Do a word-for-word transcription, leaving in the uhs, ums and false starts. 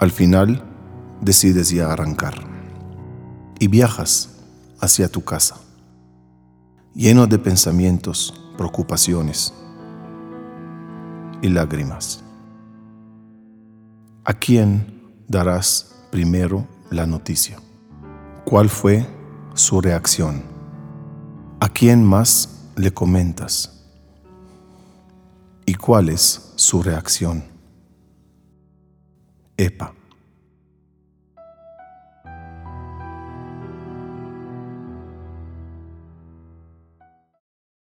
Al final, decides ya arrancar y viajas hacia tu casa, lleno de pensamientos, preocupaciones y lágrimas. ¿A quién darás primero la noticia? ¿Cuál fue su reacción? ¿A quién más le comentas? ¿Y cuál es su reacción? Epa.